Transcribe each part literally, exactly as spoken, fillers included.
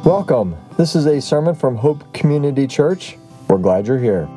Welcome. This is a sermon from Hope Community Church. We're glad you're here.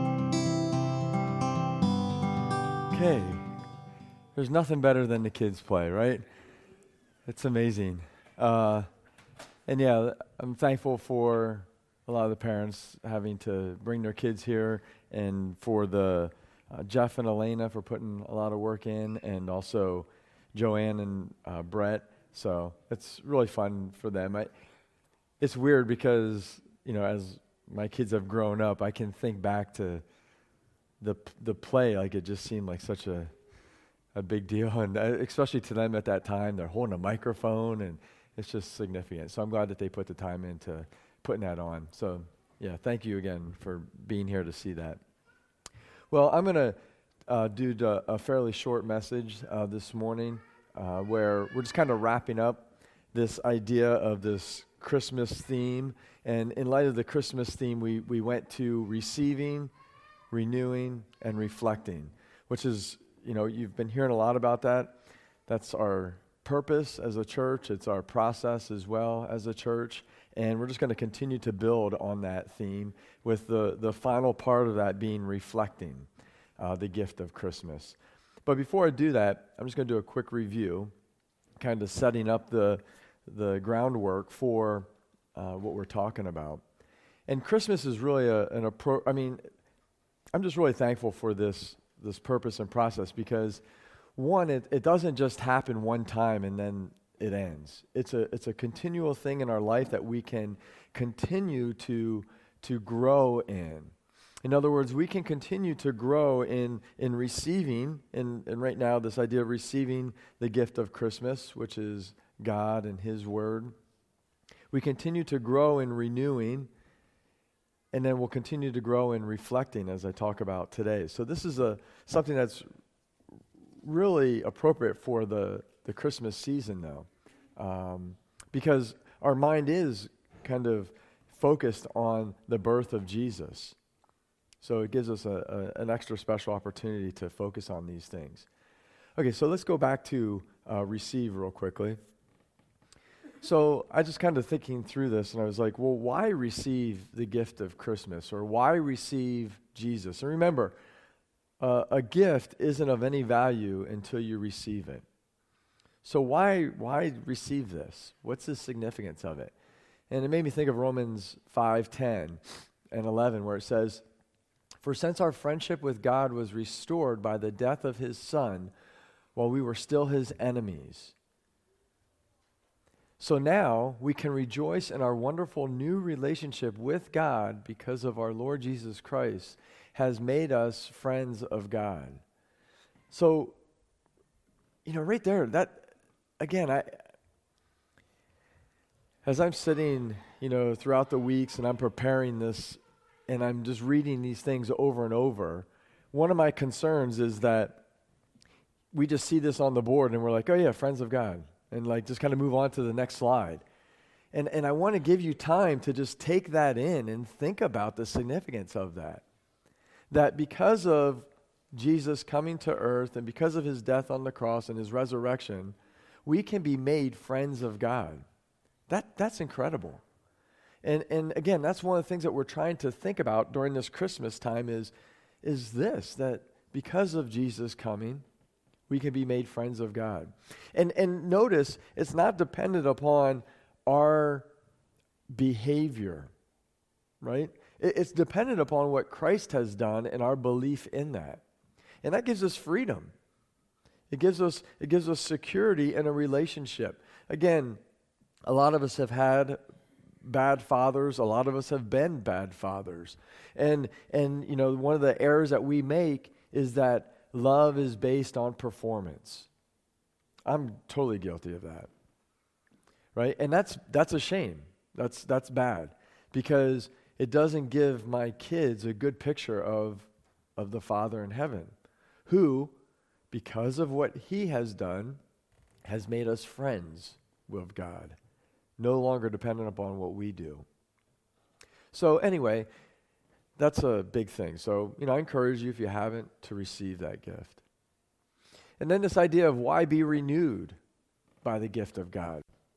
Okay. There's nothing better than the kids play, right? It's amazing. Uh, and yeah, I'm thankful for a lot of the parents having to bring their kids here, and for the uh, Jeff and Elena for putting a lot of work in, and also Joanne and uh, Brett. So it's really fun for them. I, it's weird because, you know, as my kids have grown up, I can think back to the the play, like it just seemed like such a a big deal, and uh, especially to them at that time, they're holding a microphone, and it's just significant. So I'm glad that they put the time into putting that on. So yeah, thank you again for being here to see that. Well, I'm going to uh, do the, a fairly short message uh, this morning, uh, where we're just kind of wrapping up this idea of this Christmas theme. And in light of the Christmas theme, we, we went to receiving, renewing, and reflecting, which is, you know, you've been hearing a lot about that. That's our purpose as a church. It's our process as well as a church. And we're just going to continue to build on that theme, with the, the final part of that being reflecting uh, the gift of Christmas. But before I do that, I'm just going to do a quick review, kind of setting up the the groundwork for uh, what we're talking about. And Christmas is really a, an appro. I mean, I'm just really thankful for this this purpose and process, because one, it, it doesn't just happen one time and then it ends. It's a it's a continual thing in our life that we can continue to to grow in. In other words, we can continue to grow in in receiving, and, and right now this idea of receiving the gift of Christmas, which is God and His Word. We continue to grow in renewing, and then we'll continue to grow in reflecting, as I talk about today. So this is a something that's really appropriate for the, the Christmas season now, um, because our mind is kind of focused on the birth of Jesus. So it gives us a, a, an extra special opportunity to focus on these things. Okay, so let's go back to uh, receive real quickly. So I just kind of thinking through this, and I was like, well, why receive the gift of Christmas, or why receive Jesus? And remember, uh, a gift isn't of any value until you receive it. So why why receive this? What's the significance of it? And it made me think of Romans five ten and eleven, where it says, "For since our friendship with God was restored by the death of His Son, while we were still His enemies, so now we can rejoice in our wonderful new relationship with God because of our Lord Jesus Christ has made us friends of God." So, you know, right there, that, again, I, as I'm sitting, you know, throughout the weeks and I'm preparing this and I'm just reading these things over and over, one of my concerns is that we just see this on the board and we're like, oh yeah, friends of God, and like just kind of move on to the next slide. And and I want to give you time to just take that in and think about the significance of that. That because of Jesus coming to earth and because of His death on the cross and His resurrection, we can be made friends of God. That that's incredible. And and again, that's one of the things that we're trying to think about during this Christmas time is, is this, that because of Jesus coming, we can be made friends of God. And and notice, it's not dependent upon our behavior, right? It, it's dependent upon what Christ has done and our belief in that. And that gives us freedom. It gives us it gives us security in a relationship. Again, a lot of us have had bad fathers. A lot of us have been bad fathers. And and you know, one of the errors that we make is that love is based on performance. I'm totally guilty of that. Right? And that's that's a shame. That's that's bad, because it doesn't give my kids a good picture of of the Father in heaven, who, because of what He has done, has made us friends with God, no longer dependent upon what we do. So anyway, that's a big thing. So, you know, I encourage you, if you haven't, to receive that gift. And then this idea of why be renewed by the gift of God.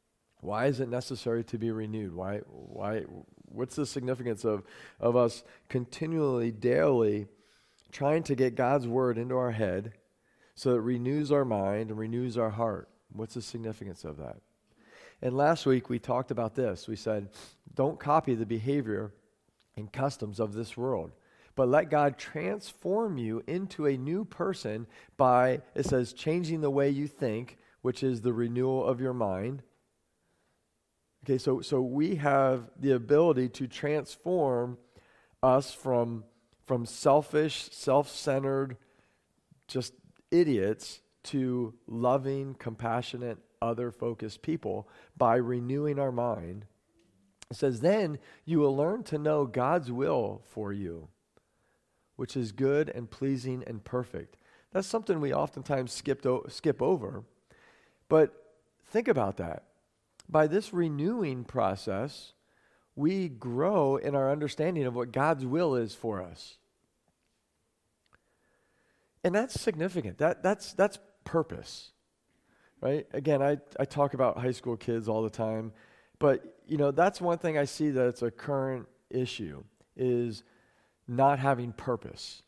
Why is it necessary to be renewed? Why, why, what's the significance of, of us continually, daily trying to get God's word into our head so it renews our mind and renews our heart? What's the significance of that? And last week we talked about this. We said, don't copy the behavior and customs of this world, but let God transform you into a new person by, it says, changing the way you think, which is the renewal of your mind. Okay, so, so we have the ability to transform us from, from selfish, self-centered, just idiots to loving, compassionate, other-focused people by renewing our mind. It says, then you will learn to know God's will for you, which is good and pleasing and perfect. That's something we oftentimes skipped o- skip over. But think about that. By this renewing process, we grow in our understanding of what God's will is for us. And that's significant. That, that's, that's purpose, right? Again, I, I talk about high school kids all the time, but you know, that's one thing I see that it's a current issue, is not having purpose.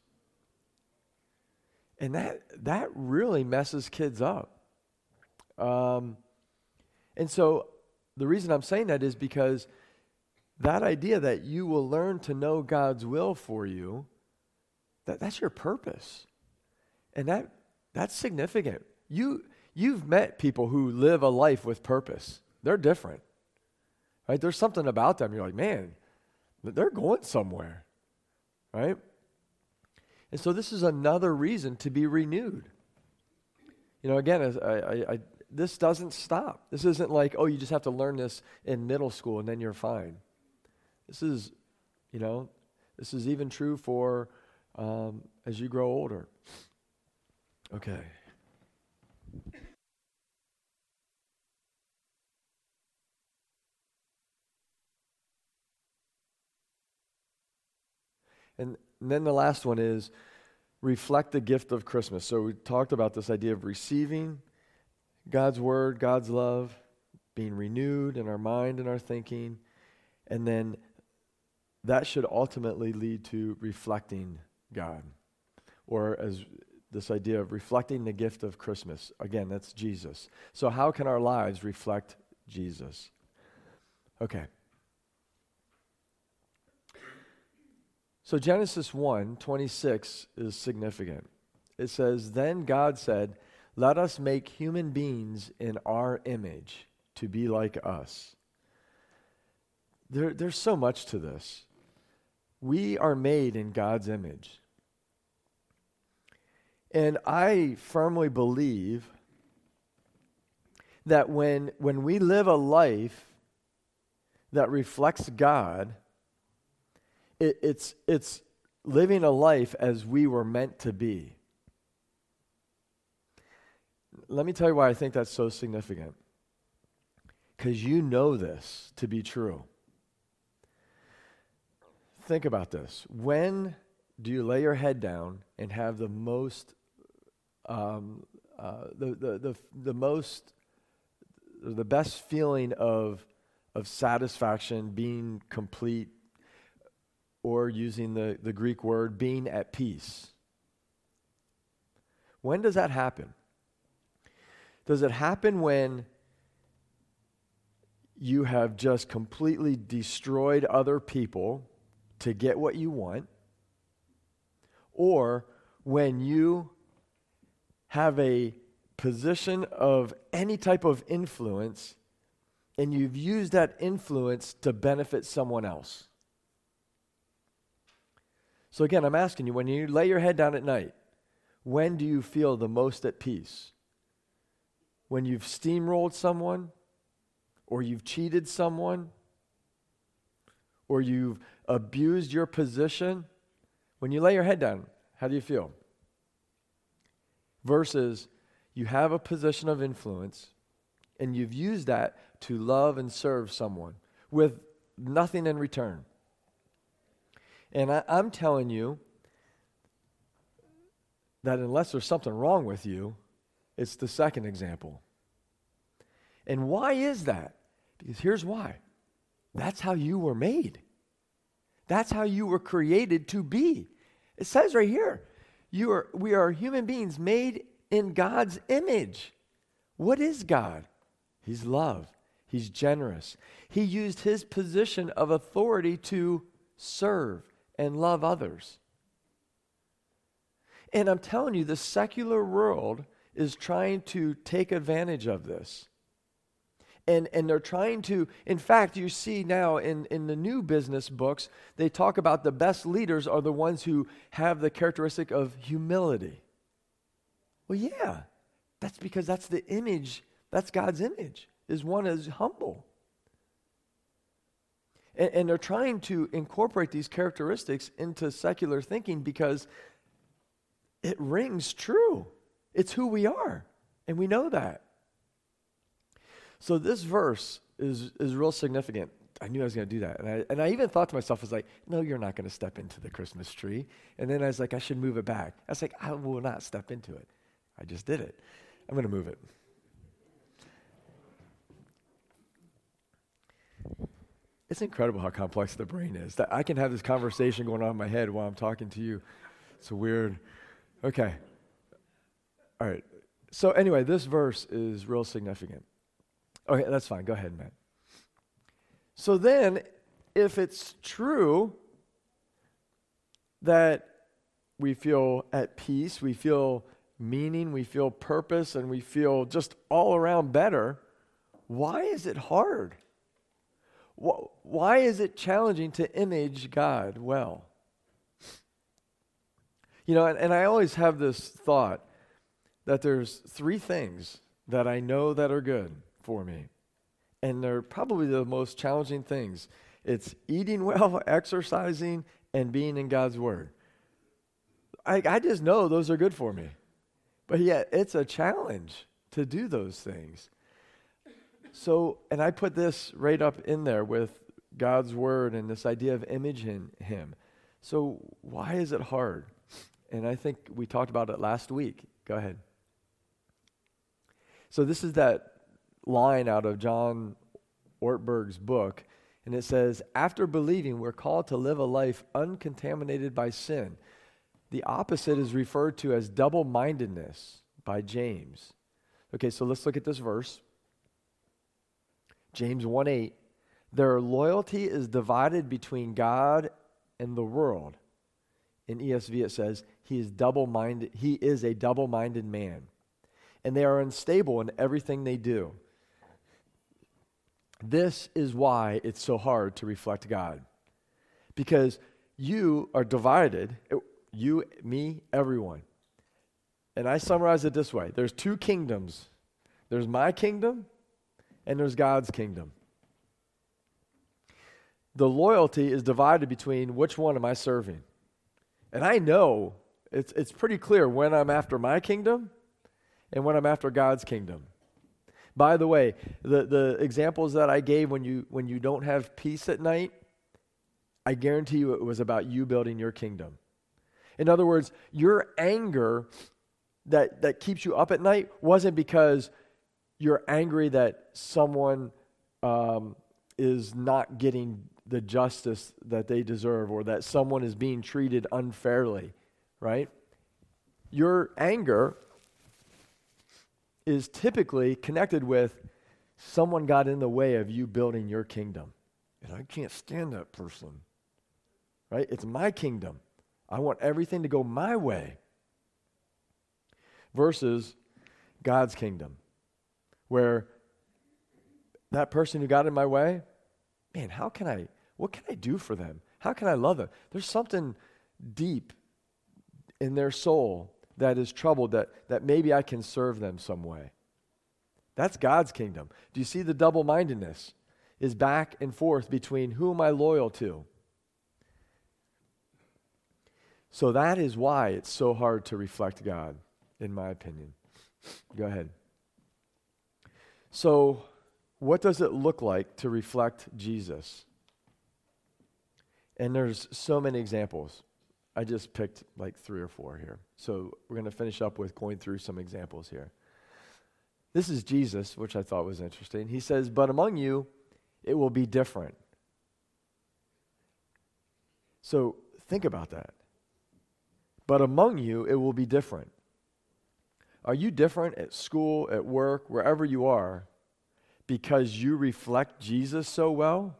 And that that really messes kids up. Um, and so the reason I'm saying that is because that idea that you will learn to know God's will for you, that, that's your purpose. And that that's significant. You, you've met people who live a life with purpose. They're different, right? There's something about them. You're like, man, they're going somewhere, right? And so this is another reason to be renewed. You know, again, as I, I, I, this doesn't stop. This isn't like, oh, you just have to learn this in middle school and then you're fine. This is, you know, this is even true for um, as you grow older. Okay. And, and then the last one is reflect the gift of Christmas. So we talked about this idea of receiving God's word, God's love, being renewed in our mind and our thinking, and then that should ultimately lead to reflecting God, or as this idea of reflecting the gift of Christmas. Again, that's Jesus. So how can our lives reflect Jesus? Okay. So Genesis one twenty-six is significant. It says, then God said, let us make human beings in our image to be like us. There, there's so much to this. We are made in God's image. And I firmly believe that when, when we live a life that reflects God, it, it's, it's living a life as we were meant to be. Let me tell you why I think that's so significant. Because you know this to be true. Think about this. When do you lay your head down and have the most, um, uh, the, the the the most, the best feeling of of satisfaction, being complete, or using the, the Greek word, being at peace? When does that happen? Does it happen when you have just completely destroyed other people to get what you want? Or when you have a position of any type of influence and you've used that influence to benefit someone else? So again, I'm asking you, when you lay your head down at night, when do you feel the most at peace? When you've steamrolled someone, or you've cheated someone, or you've abused your position? When you lay your head down, how do you feel? Versus you have a position of influence and you've used that to love and serve someone with nothing in return. And I, I'm telling you that unless there's something wrong with you, it's the second example. And why is that? Because here's why. That's how you were made. That's how you were created to be. It says right here, you are, we are human beings made in God's image. What is God? He's love. He's generous. He used his position of authority to serve and love others. And I'm telling you, the secular world is trying to take advantage of this. And, and they're trying to, in fact, you see now in, in the new business books, they talk about the best leaders are the ones who have the characteristic of humility. Well, yeah, that's because that's the image, that's God's image, is one is humble. And, and they're trying to incorporate these characteristics into secular thinking because it rings true. It's who we are, and we know that. So this verse is, is real significant. I knew I was going to do that. And I, and I even thought to myself, I was like, no, you're not going to step into the Christmas tree. And then I was like, I should move it back. I was like, I will not step into it. I just did it. I'm going to move it. It's incredible how complex the brain is. That I can have this conversation going on in my head while I'm talking to you. It's weird. Okay. All right. So anyway, this verse is real significant. Okay, that's fine. Go ahead, Matt. So then, if it's true that we feel at peace, we feel meaning, we feel purpose, and we feel just all around better, why is it hard? Why is it challenging to image God well? You know, and, and I always have this thought that there's three things that I know that are good for me. And they're probably the most challenging things. It's eating well, exercising, and being in God's Word. I, I just know those are good for me. But yet, it's a challenge to do those things. So, and I put this right up in there with God's Word and this idea of imaging Him. So, why is it hard? And I think we talked about it last week. Go ahead. So, this is that line out of John Ortberg's book, and it says, after believing, we're called to live a life uncontaminated by sin. The opposite is referred to as double-mindedness by James. Okay, so let's look at this verse. James one eight, their loyalty is divided between God and the world. In E S V it says, he is double-minded, he is a double-minded man. And they are unstable in everything they do. This is why it's so hard to reflect God. Because you are divided, you, me, everyone. And I summarize it this way. There's two kingdoms. There's my kingdom and there's God's kingdom. The loyalty is divided between which one am I serving. And I know it's it's pretty clear when I'm after my kingdom and when I'm after God's kingdom. By the way, the, the examples that I gave when you when you don't have peace at night, I guarantee you it was about you building your kingdom. In other words, your anger that, that keeps you up at night wasn't because you're angry that someone um, is not getting the justice that they deserve or that someone is being treated unfairly, right? Your anger is typically connected with someone got in the way of you building your kingdom. And I can't stand that person, right? It's my kingdom. I want everything to go my way versus God's kingdom, where that person who got in my way, man, how can I, what can I do for them? How can I love them? There's something deep in their soul that is troubled, that, that maybe I can serve them some way. That's God's kingdom. Do you see the double-mindedness is back and forth between who am I loyal to? So that is why it's so hard to reflect God, in my opinion. Go ahead. So what does it look like to reflect Jesus? And there's so many examples. I just picked like three or four here. So we're going to finish up with going through some examples here. This is Jesus, which I thought was interesting. He says, but among you, it will be different. So think about that. But among you, it will be different. Are you different at school, at work, wherever you are, because you reflect Jesus so well?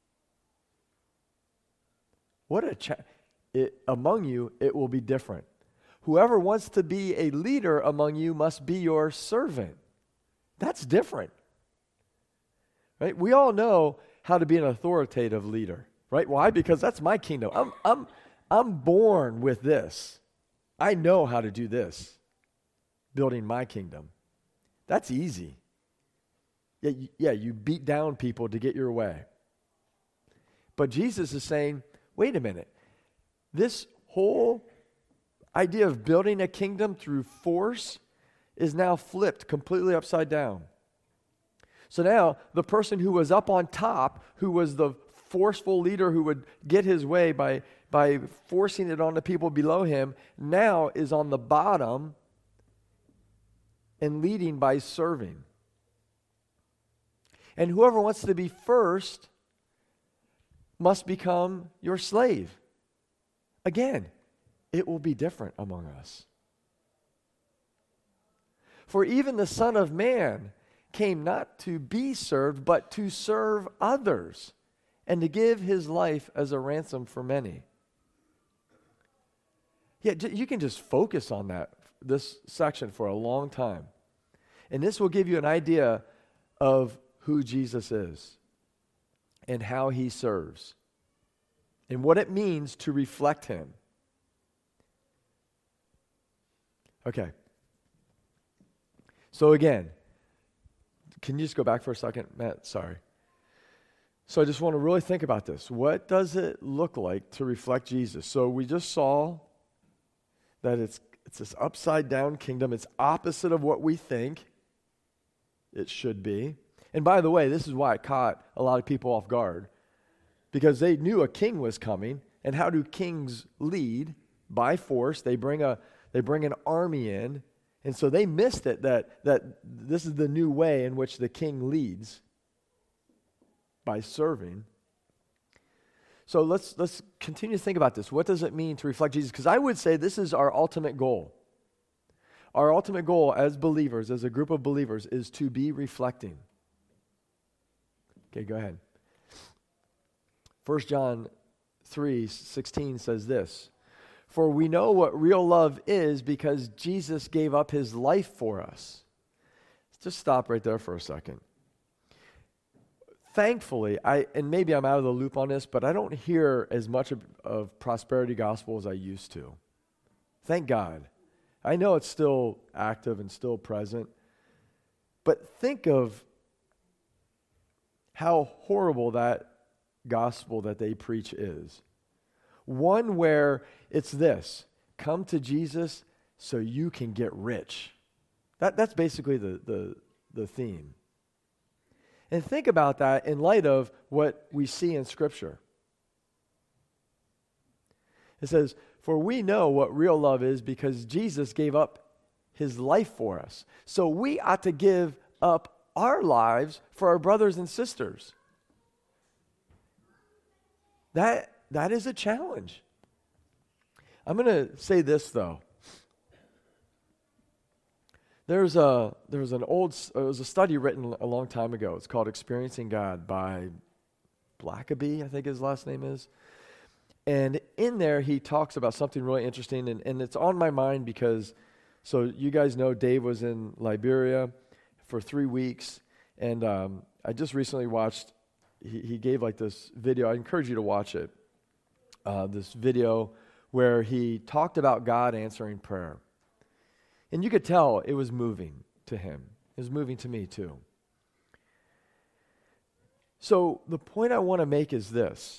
What a cha- it, among you, it will be different. Whoever wants to be a leader among you must be your servant. That's different. Right? We all know how to be an authoritative leader. Right? Why? Because that's my kingdom. I'm, I'm, I'm born with this. I know how to do this. Building my kingdom. That's easy. Yeah, you, yeah, you beat down people to get your way. But Jesus is saying, wait a minute. This whole idea of building a kingdom through force is now flipped completely upside down. So now the person who was up on top, who was the forceful leader who would get his way by, by forcing it on the people below him, now is on the bottom and leading by serving. And whoever wants to be first must become your slave. Again, it will be different among us. For even the Son of Man came not to be served, but to serve others, and to give his life as a ransom for many. Yeah, you can just focus on that, this section, for a long time. And this will give you an idea of who Jesus is and how he serves and what it means to reflect him. Okay. So again, can you just go back for a second, Matt? Sorry. So I just want to really think about this. What does it look like to reflect Jesus? So we just saw that it's it's this upside down kingdom. It's opposite of what we think it should be. And by the way, this is why it caught a lot of people off guard, because they knew a king was coming. And how do kings lead? By force. They bring a they bring an army in. And so they missed it that that this is the new way in which the king leads, by serving. So let's let's continue to think about this. What does it mean to reflect Jesus? Because I would say this is our ultimate goal. Our ultimate goal as believers, as a group of believers, is to be reflecting. Okay, go ahead. First John three sixteen says this, "For we know what real love is because Jesus gave up his life for us." Let's just stop right there for a second. Thankfully, I and maybe I'm out of the loop on this, but I don't hear as much of, of prosperity gospel as I used to. Thank God. I know it's still active and still present, but think of how horrible that gospel that they preach is. One where it's this: come to Jesus so you can get rich. That that's basically the the, the theme. And think about that in light of what we see in Scripture. It says, "For we know what real love is because Jesus gave up his life for us." So we ought to give up our lives for our brothers and sisters. That that is a challenge. I'm going to say this, though. There's a there's an old it was a study written a long time ago. It's called "Experiencing God" by Blackaby, I think his last name is. And in there he talks about something really interesting, and, and it's on my mind because, so you guys know Dave was in Liberia for three weeks, and um, I just recently watched, he, he gave like this video. I encourage you to watch it. Uh, this video where he talked about God answering prayer. And you could tell it was moving to him. It was moving to me too. So the point I want to make is this.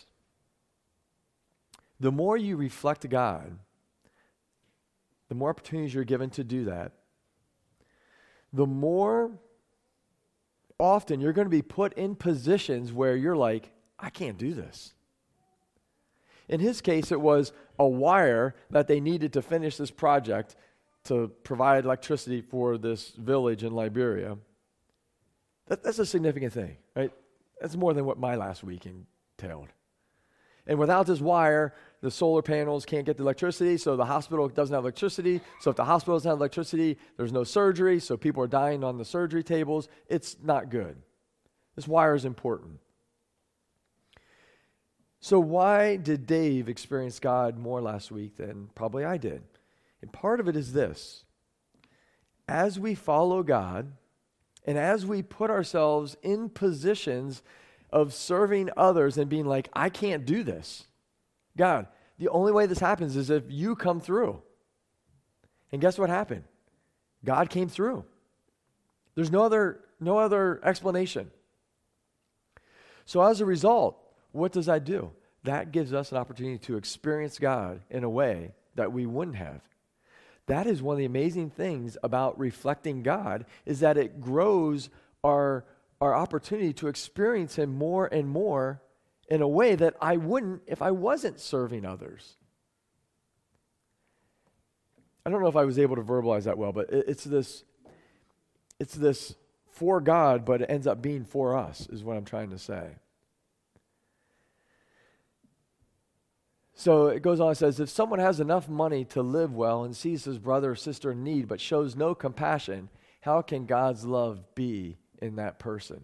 The more you reflect God, the more opportunities you're given to do that, the more often you're going to be put in positions where you're like, I can't do this. In his case, it was a wire that they needed to finish this project to provide electricity for this village in Liberia. That, that's a significant thing, right? That's more than what my last week entailed. And without this wire, the solar panels can't get the electricity, so the hospital doesn't have electricity. So if the hospital doesn't have electricity, there's no surgery, so people are dying on the surgery tables. It's not good. This wire is important. So why did Dave experience God more last week than probably I did? And part of it is this. As we follow God, and as we put ourselves in positions of serving others and being like, I can't do this. God, the only way this happens is if you come through. And guess what happened? God came through. There's no other, no other explanation. So as a result, what does that do? That gives us an opportunity to experience God in a way that we wouldn't have. That is one of the amazing things about reflecting God, is that it grows our, our opportunity to experience Him more and more in a way that I wouldn't if I wasn't serving others. I don't know if I was able to verbalize that well, but it, it's this, it's this for God, but it ends up being for us, is what I'm trying to say. So it goes on and says, if someone has enough money to live well and sees his brother or sister in need but shows no compassion, how can God's love be in that person?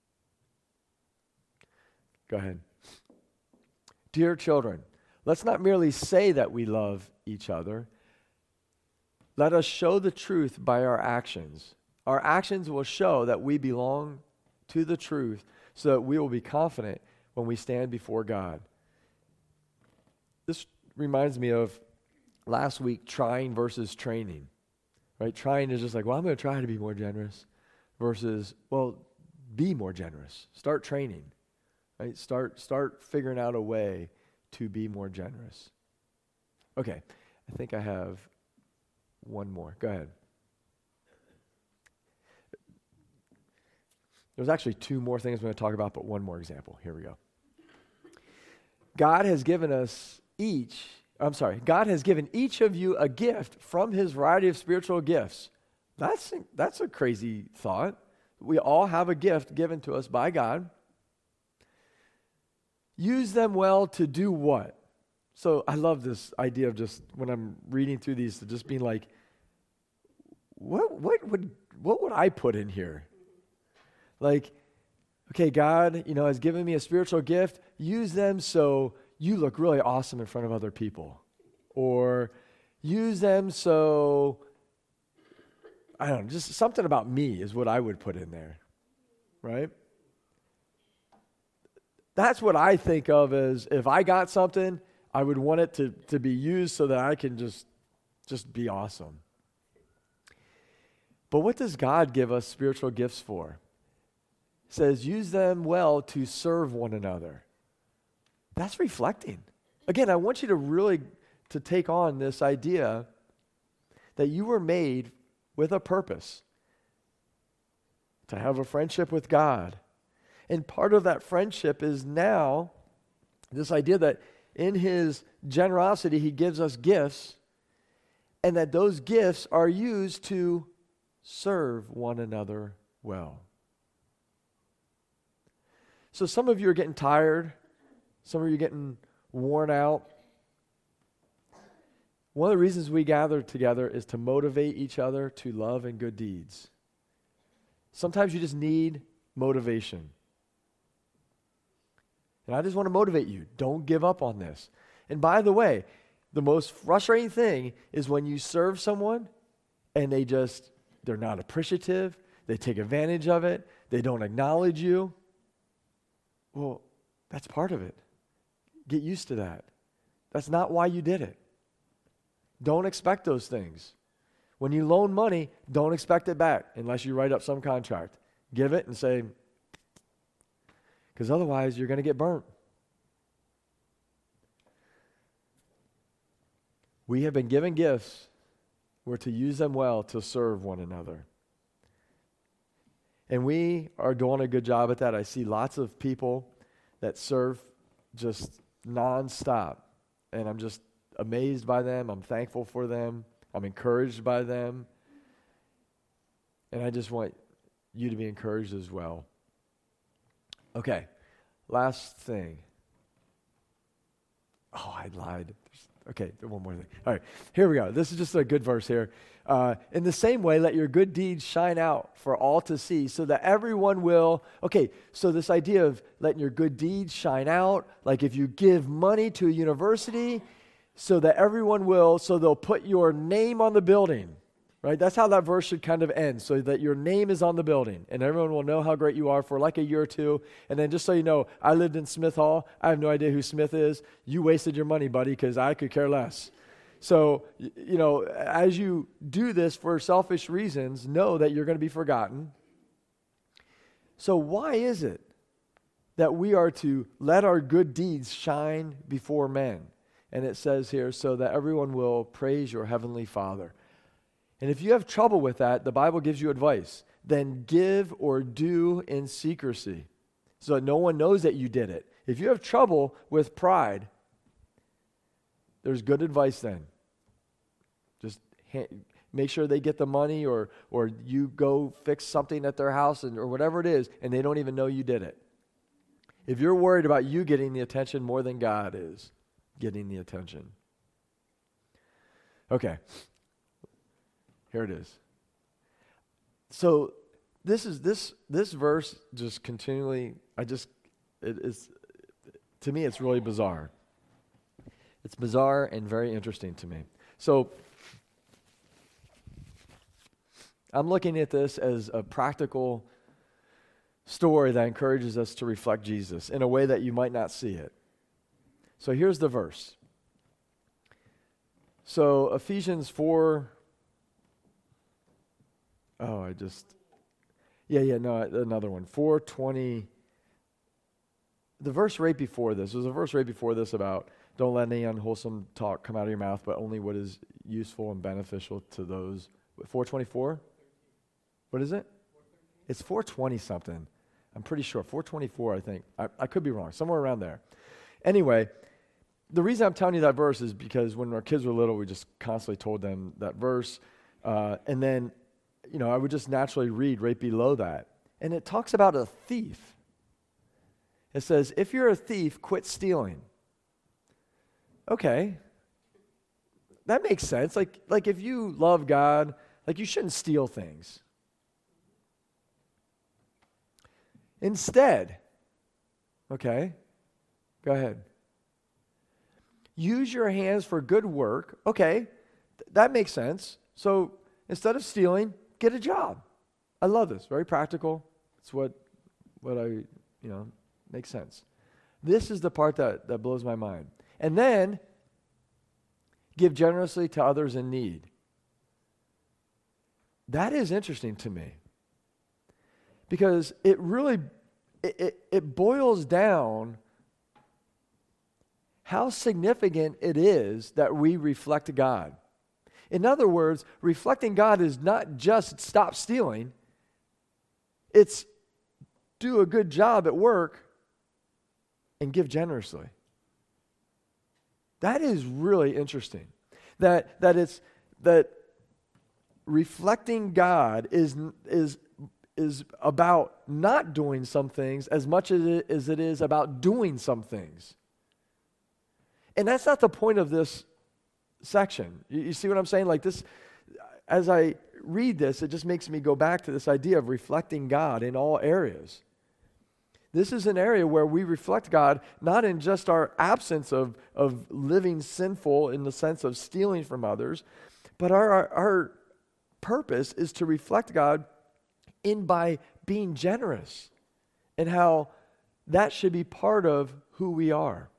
Go ahead. Dear children, let's not merely say that we love each other. Let us show the truth by our actions. Our actions will show that we belong to the truth so that we will be confident when we stand before God. This reminds me of last week, trying versus training, right? Trying is just like, well, I'm going to try to be more generous versus, well, be more generous. Start training, right? Start, start figuring out a way to be more generous. Okay, I think I have one more. Go ahead. There's actually two more things I'm going to talk about, but one more example. Here we go. God has given us each, I'm sorry, God has given each of you a gift from His variety of spiritual gifts. That's, that's a crazy thought. We all have a gift given to us by God. Use them well to do what? So I love this idea of just, when I'm reading through these, to just being like, what, what would, what would I put in here? Like, okay, God, you know, has given me a spiritual gift. Use them so you look really awesome in front of other people. Or use them so, I don't know, just something about me is what I would put in there, right? That's what I think of as, if I got something, I would want it to, to be used so that I can just, just be awesome. But what does God give us spiritual gifts for? It says, use them well to serve one another. That's reflecting. Again, I want you to really to take on this idea that you were made with a purpose, to have a friendship with God. And part of that friendship is now this idea that in His generosity, He gives us gifts, and that those gifts are used to serve one another well. So some of you are getting tired. Some of you are getting worn out. One of the reasons we gather together is to motivate each other to love and good deeds. Sometimes you just need motivation. And I just want to motivate you. Don't give up on this. And by the way, the most frustrating thing is when you serve someone and they just, they're not appreciative, they take advantage of it, they don't acknowledge you. Well, that's part of it. Get used to that. That's not why you did it. Don't expect those things. When you loan money, don't expect it back unless you write up some contract. Give it and say, because otherwise you're going to get burnt. We have been given gifts. We're to use them well to serve one another. And we are doing a good job at that. I see lots of people that serve just nonstop. And I'm just amazed by them. I'm thankful for them. I'm encouraged by them. And I just want you to be encouraged as well. Okay, last thing. Oh, I lied. Okay, one more thing. All right, here we go. This is just a good verse here. Uh, in the same way, let your good deeds shine out for all to see, so that everyone will. Okay, so this idea of letting your good deeds shine out, like if you give money to a university, so that everyone will, so they'll put your name on the building, right? That's how that verse should kind of end, so that your name is on the building, and everyone will know how great you are for like a year or two. And then just so you know, I lived in Smith Hall. I have no idea who Smith is. You wasted your money, buddy, because I could care less. So, you know, as you do this for selfish reasons, know that you're going to be forgotten. So why is it that we are to let our good deeds shine before men? And it says here, so that everyone will praise your heavenly Father. And if you have trouble with that, the Bible gives you advice. Then give or do in secrecy, so that no one knows that you did it. If you have trouble with pride, there's good advice then. Just ha- make sure they get the money, or or you go fix something at their house, and, or whatever it is, and they don't even know you did it. If you're worried about you getting the attention more than God is getting the attention. Okay. Here it is. So this is this this verse just continually, I just it is to me it's really bizarre. It's bizarre and very interesting to me. So I'm looking at this as a practical story that encourages us to reflect Jesus in a way that you might not see it. So here's the verse. So Ephesians four. Oh, I just, yeah, yeah, no, another one. four twenty. The verse right before this, there's a verse right before this about don't let any unwholesome talk come out of your mouth, but only what is useful and beneficial to those. four twenty-four? What is it? It's four twenty something. I'm pretty sure. four twenty-four, I think. I, I could be wrong. Somewhere around there. Anyway, the reason I'm telling you that verse is because when our kids were little, we just constantly told them that verse. Uh, and then, you know, I would just naturally read right below that. And it talks about a thief. It says, if you're a thief, quit stealing. Okay. That makes sense. Like, like if you love God, like you shouldn't steal things. Instead, okay, go ahead. Use your hands for good work. Okay, th- that makes sense. So instead of stealing, get a job. I love this. Very practical. It's what what I, you know, makes sense. This is the part that, that blows my mind. And then give generously to others in need. That is interesting to me. Because it really, it, it, it boils down how significant it is that we reflect God. In other words, reflecting God is not just stop stealing. It's do a good job at work and give generously. That is really interesting. That that it's that reflecting God is is is about not doing some things as much as it, as it is about doing some things. And that's not the point of this section. You, you see what I'm saying? Like this, as I read this, it just makes me go back to this idea of reflecting God in all areas. This is an area where we reflect God not in just our absence of, of living sinful in the sense of stealing from others, but our, our, our purpose is to reflect God in by being generous and how that should be part of who we are.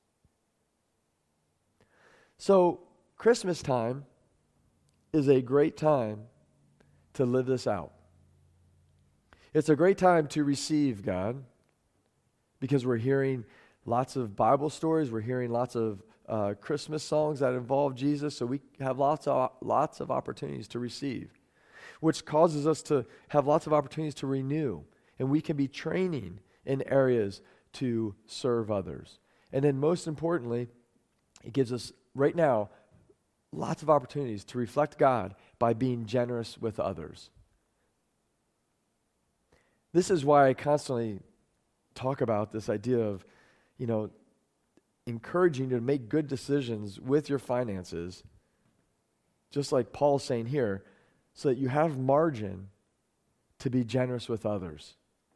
So Christmas time is a great time to live this out. It's a great time to receive God because we're hearing lots of Bible stories. We're hearing lots of uh, Christmas songs that involve Jesus. So we have lots of lots of opportunities to receive, which causes us to have lots of opportunities to renew. And we can be training in areas to serve others. And then most importantly, it gives us right now lots of opportunities to reflect God by being generous with others. This is why I constantly talk about this idea of, you know, encouraging you to make good decisions with your finances, just like Paul's saying here, so that you have margin to be generous with others.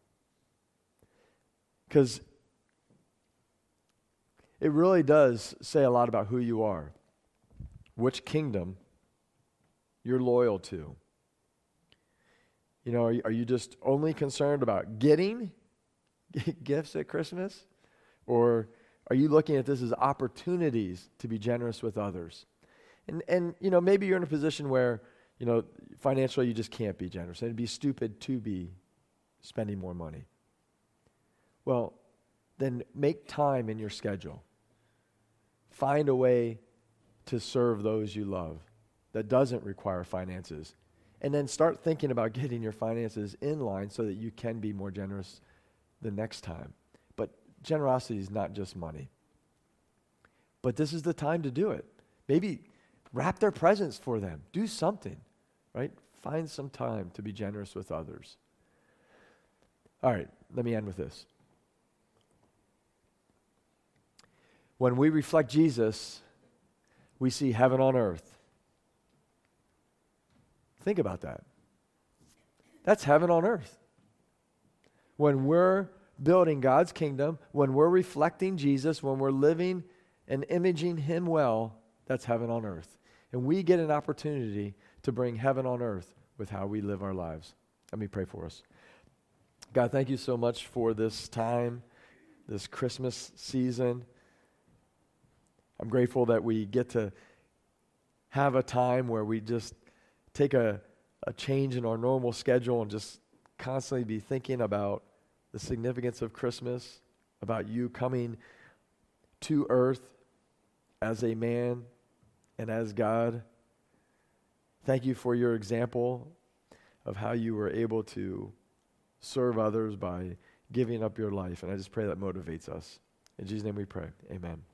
Because it really does say a lot about who you are, which kingdom you're loyal to. You know, are you, are you just only concerned about getting gifts at Christmas? Or are you looking at this as opportunities to be generous with others? And, and you know, maybe you're in a position where, you know, financially you just can't be generous. And it'd be stupid to be spending more money. Well, then make time in your schedule. Find a way to serve those you love that doesn't require finances. And then start thinking about getting your finances in line so that you can be more generous the next time. But generosity is not just money. But this is the time to do it. Maybe wrap their presents for them. Do something, right? Find some time to be generous with others. All right, let me end with this. When we reflect Jesus, we see heaven on earth. Think about that. That's heaven on earth. When we're building God's kingdom, when we're reflecting Jesus, when we're living and imaging Him well, that's heaven on earth. And we get an opportunity to bring heaven on earth with how we live our lives. Let me pray for us. God, thank you so much for this time, this Christmas season. I'm grateful that we get to have a time where we just take a, a change in our normal schedule and just constantly be thinking about the significance of Christmas, about you coming to earth as a man and as God. Thank you for your example of how you were able to serve others by giving up your life. And I just pray that motivates us. In Jesus' name we pray. Amen.